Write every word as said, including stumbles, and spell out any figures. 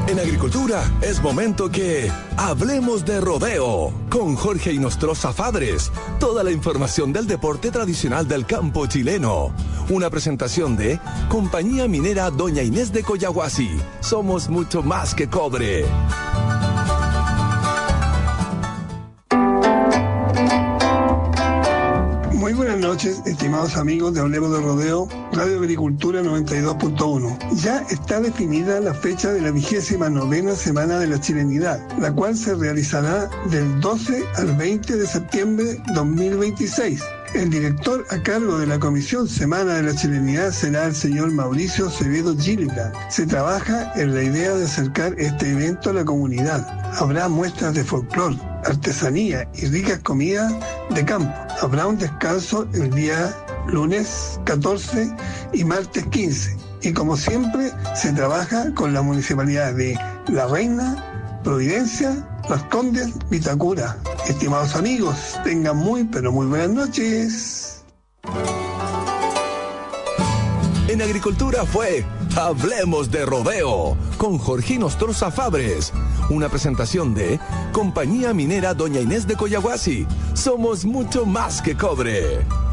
En agricultura es momento que hablemos de rodeo con Jorge Inostroza Fabres. Toda la información del deporte tradicional del campo chileno. Una presentación de Compañía Minera Doña Inés de Collahuasi. Somos mucho más que cobre. Muy buenas noches, estimados amigos de Hablemos de Rodeo, Radio Agricultura noventa y dos punto uno. Ya está definida la fecha de la vigésima novena Semana de la Chilenidad, la cual se realizará del doce al veinte de septiembre dos mil veintiséis. El director a cargo de la Comisión Semana de la Chilenidad será el señor Mauricio Acevedo Gillibrand. Se trabaja en la idea de acercar este evento a la comunidad. Habrá muestras de folclore, artesanía y ricas comidas de campo. Habrá un descanso el día lunes catorce y martes quince. Y como siempre, se trabaja con la municipalidad de La Reina, Providencia, Las Condes, Vitacura. Estimados amigos, tengan muy pero muy buenas noches. En agricultura fue Hablemos de Rodeo con Jorge Inostroza Fabres. Una presentación de Compañía Minera Doña Inés de Collahuasi. Somos mucho más que cobre.